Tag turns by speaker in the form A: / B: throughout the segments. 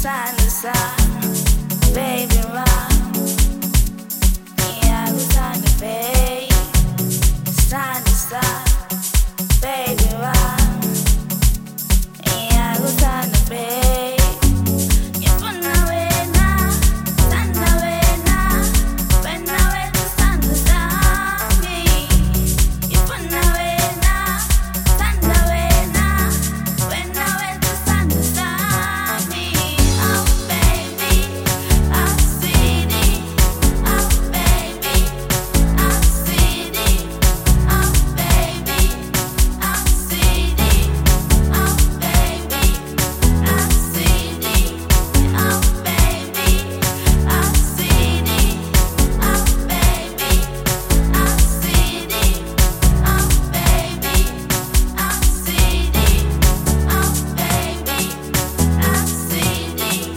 A: Side to side, baby, rock. Yeah, we time to pay. Side to side, baby, rock. Yeah, we time to pay. You put away now, stand away now, when away to stand to stop me. You put away now, stand away now, when away to stand to stop me. Oh baby, oh sweetie, oh baby, oh sweetie, oh baby, oh sweetie, oh baby, oh sweetie, oh baby, oh sweetie, oh baby, oh sweetie, oh baby, oh sweetie, oh baby, oh sweetie.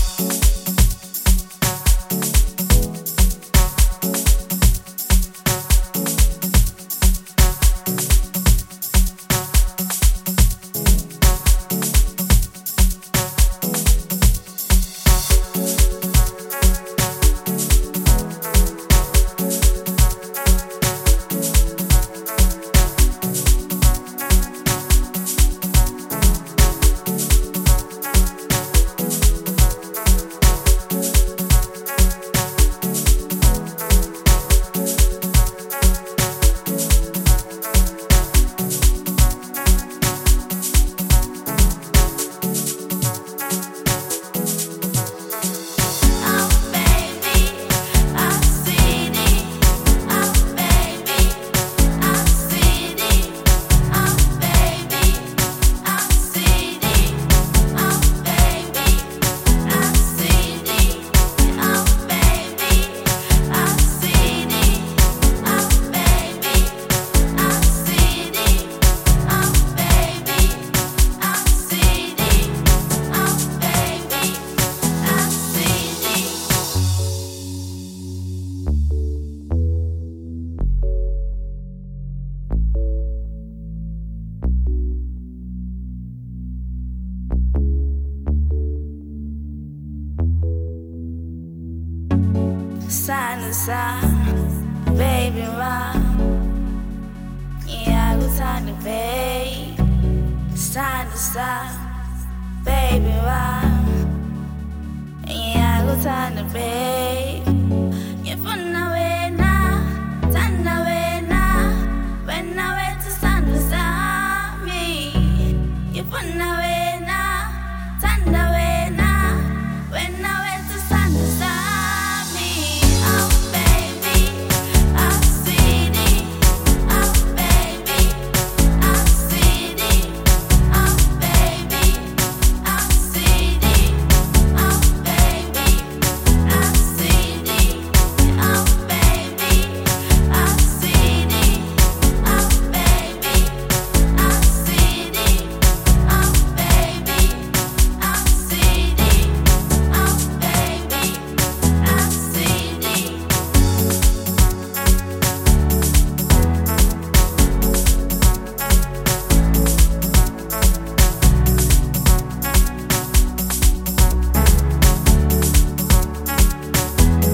A: Oh baby, oh sweetie, oh baby, oh sweetie, oh baby, oh sweetie, oh baby, oh sweetie, oh baby, oh sweetie, oh baby, oh sweetie, oh baby, oh sweetie, oh baby, oh sweetie. Side to side, baby, rock. Yeah, we time to pay. Side to side, baby, rock. Yeah, we time to pay.